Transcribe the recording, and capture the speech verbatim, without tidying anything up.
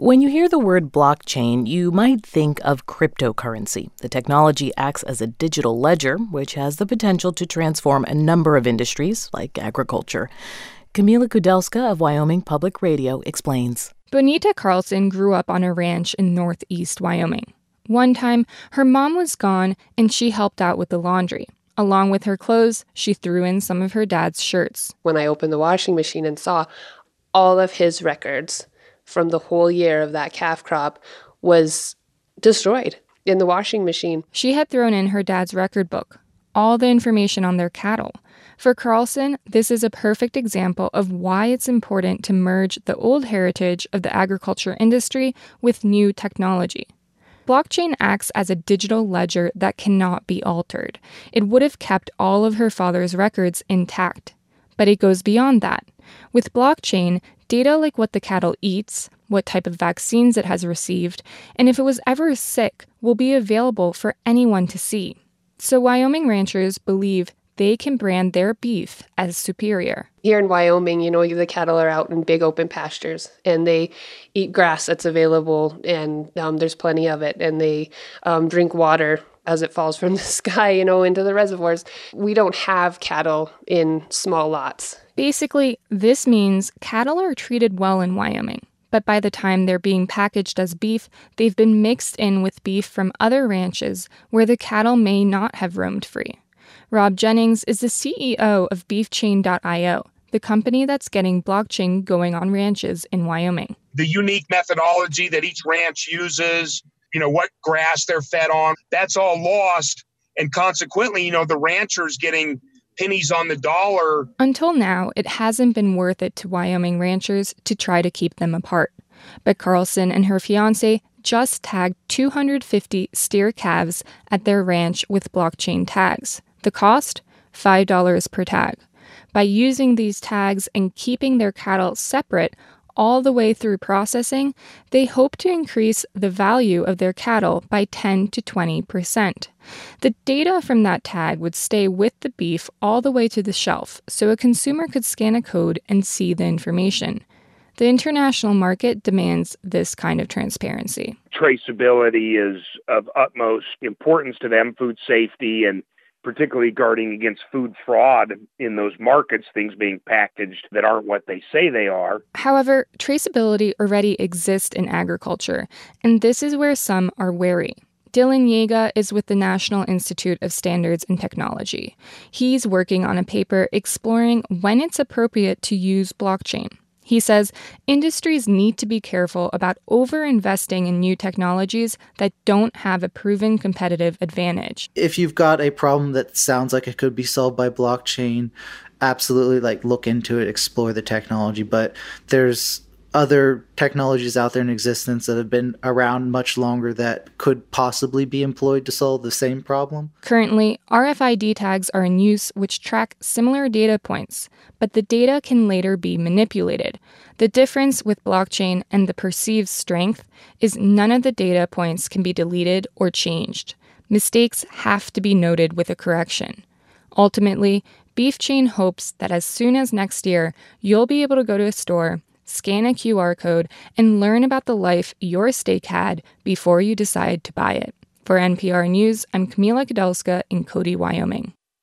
When you hear the word blockchain, you might think of cryptocurrency. The technology acts as a digital ledger, which has the potential to transform a number of industries, like agriculture. Camila Kudelska of Wyoming Public Radio explains. Bonita Carlson grew up on a ranch in northeast Wyoming. One time, her mom was gone and she helped out with the laundry. Along with her clothes, she threw in some of her dad's shirts. When I opened the washing machine and saw all of his records from the whole year of that calf crop was destroyed in the washing machine. She had thrown in her dad's record book, all the information on their cattle. For Carlson, this is a perfect example of why it's important to merge the old heritage of the agriculture industry with new technology. Blockchain acts as a digital ledger that cannot be altered. It would have kept all of her father's records intact. But it goes beyond that. With blockchain, data like what the cattle eats, what type of vaccines it has received, and if it was ever sick will be available for anyone to see. So Wyoming ranchers believe they can brand their beef as superior. Here in Wyoming, you know, the cattle are out in big open pastures and they eat grass that's available and um, there's plenty of it, and they um, drink water as it falls from the sky, you know, into the reservoirs. We don't have cattle in small lots. Basically, this means cattle are treated well in Wyoming, but by the time they're being packaged as beef, they've been mixed in with beef from other ranches where the cattle may not have roamed free. Rob Jennings is the C E O of beefchain dot io, the company that's getting blockchain going on ranches in Wyoming. The unique methodology that each ranch uses, you know, what grass they're fed on, that's all lost. And consequently, you know, the ranchers getting pennies on the dollar. Until now, it hasn't been worth it to Wyoming ranchers to try to keep them apart. But Carlson and her fiancé just tagged two hundred fifty steer calves at their ranch with blockchain tags. The cost? five dollars per tag. By using these tags and keeping their cattle separate all the way through processing, they hope to increase the value of their cattle by ten to twenty percent. The data from that tag would stay with the beef all the way to the shelf, so a consumer could scan a code and see the information. The international market demands this kind of transparency. Traceability is of utmost importance to them, food safety, and particularly guarding against food fraud in those markets, things being packaged that aren't what they say they are. However, traceability already exists in agriculture, and this is where some are wary. Dylan Yeaga is with the National Institute of Standards and Technology. He's working on a paper exploring when it's appropriate to use blockchain. He says industries need to be careful about over-investing in new technologies that don't have a proven competitive advantage. If you've got a problem that sounds like it could be solved by blockchain, absolutely, like, look into it, explore the technology. But there's other technologies out there in existence that have been around much longer that could possibly be employed to solve the same problem. Currently, R F I D tags are in use which track similar data points, but the data can later be manipulated. The difference with blockchain and the perceived strength is none of the data points can be deleted or changed. Mistakes have to be noted with a correction. Ultimately, BeefChain hopes that as soon as next year, you'll be able to go to a store, scan a Q R code, and learn about the life your steak had before you decide to buy it. For N P R News, I'm Camila Kudelska in Cody, Wyoming.